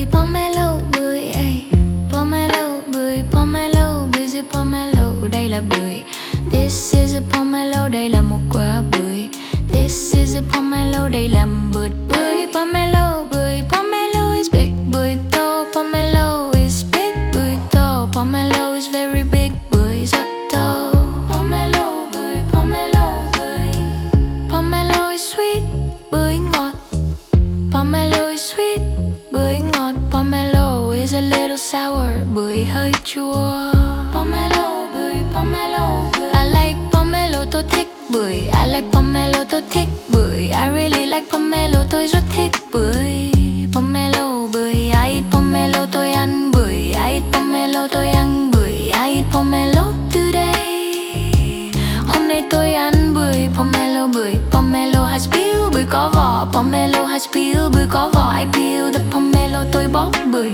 bưởi pomelo bưởi pomelo bưởi pomelo bưởi is pomelo, đây là bưởi. This is a pomelo, đây là một quả bưởi. This is a pomelo, đây là bưởi. Bưởi pomelo is big, bưởi to. Pomelo is big, bưởi to. Pomelo is very big, bưởi rất to. Pomelo bưởi pomelo is sweet, bưởi ngọt. Pomelo is sweet, bưởi ngọt. Pomelo is a little sour, bưởi hơi chua. Pomelo bưởi I like pomelo, tôi thích bưởi. I like pomelo, tôi thích bưởi. I really like pomelo, tôi rất thích bưởi. Pomelo bưởi, I eat pomelo, tôi ăn bưởi. I eat pomelo, tôi ăn bưởi. I eat pomelo today. Hôm nay tôi ăn bưởi. Pomelo bưởi, pomelo has peel, bưởi có vỏ. Pomelo has peel, bưởi có vỏ. I peel the pomelo, tôi bóc bưởi.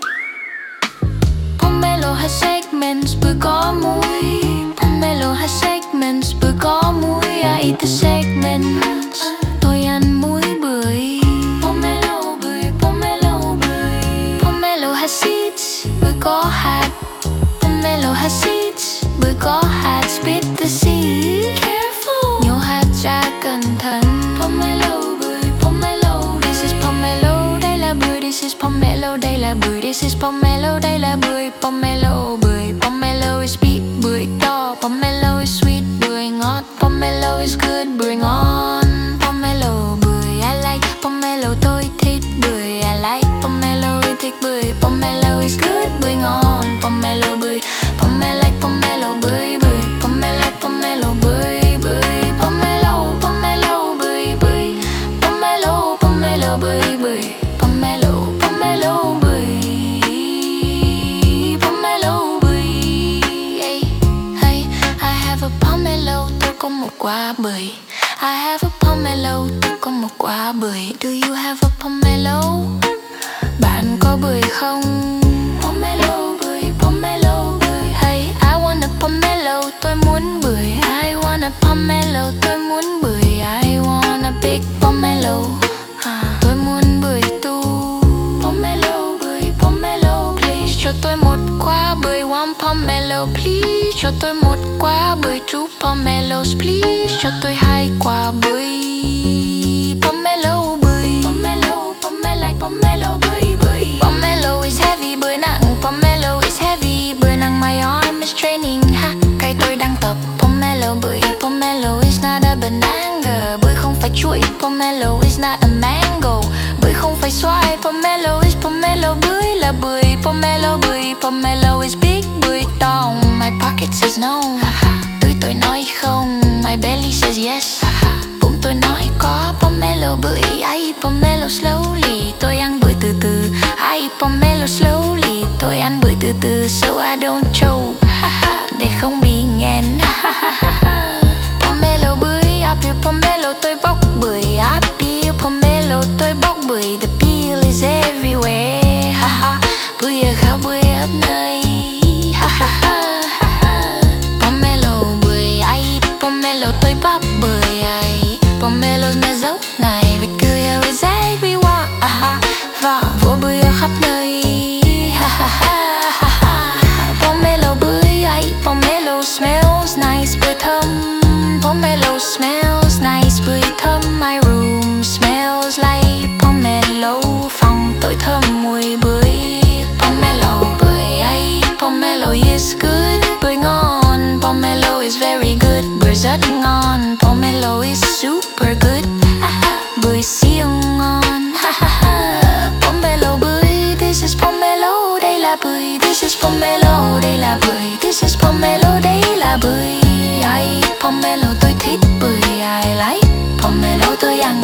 Pomelo has segments, bưởi có múi. Pomelo has segments, bưởi có múi. I eat the segments, tôi ăn múi bưởi. Pomelo bưởi pomelo has seeds, bưởi có hạt. Pomelo has seeds, bưởi có hạt. Spit the seed, careful, nhổ hạt ra cẩn thận. Pomelo bưởi pomelo, this is pomelo, đây là bưởi. This is pomelo, đây là bưởi. This is pomelo, đây là bưởi. Pomelo bưởi pomelo is big, bưởi to. Pomelo is sweet, bưởi ngọt. Pomelo is good, bưởi ngon. Pomelo bưởi I like pomelo, tôi thích bưởi. I like pomelo, tôi thích bưởi. Pomelo is good, bưởi ngon. Pomelo bưởi pomelo bưởi bưởi. Pomelo bưởi bưởi. Pomelo bưởi bưởi. Pomelo bưởi bưởi. Pomelo bưởi. Pomelo bưởi. Hey, I have a pomelo, tôi có một quả bưởi. I have a pomelo, tôi có một quả bưởi. Do you have a pomelo? Bạn có bưởi không? Pomelo bưởi Hey, I want a pomelo, tôi muốn bưởi. I want a pomelo, tôi muốn bưởi. I want a big pomelo, tôi muốn bưởi tu. Pomelo bưởi please cho tôi một quả bưởi. One pomelo please cho tôi một quả bưởi. Two pomelos please cho tôi hai quả bưởi. Pomelo bưởi pomelo bưởi. Pomelo is heavy, bưởi nặng. Pomelo is heavy, bưởi nặng. My arm is training, cây tôi đang tập. Pomelo bưởi pomelo is not a banana, bưởi không phải chuối. Pomelo is not a mango, bưởi không phải xoài. Pomelo is pomelo, bưởi là bưởi. Pomelo bưởi pomelo is big, bưởi to. My pocket says no, túi tôi nói không. My belly says yes, bụng tôi nói có. Pomelo bưởi I eat pomelo slowly, tôi ăn bưởi từ từ. I eat pomelo slowly, tôi ăn bưởi từ từ. So I don't choke, để không bị nghẹn. Pomelo bưởi I peel pomelo, tôi bóc bưởi. I peel pomelo, tôi bóc bưởi. The peel is everywhere, bưởi ở khắp bưởi khắp nơi. Pomelo bưởi I eat pomelo, tôi bóc bưởi. Pomelo nghe dấu này, vì cười is everyone. Và vỗ bưởi ở khắp nơi. Pomelo bưởi I eat pomelo smells nice, bưởi thơm. Pomelo smells nice, bưởi thơm. My room smells like pomelo, phòng tôi thơm mùi bưởi. Pomelo bưởi I eat pomelo is good, bưởi ngon. Pomelo is very good, bưởi rất ngon. Pomelo is super good, bưởi siêu ngon. Pomelo bưởi, this is pomelo, đây là bưởi. This is pomelo, đây là bưởi. This is pomelo, đây là bưởi. I eat pomelo, tôi thích bưởi. I like pomelo, tôi ăn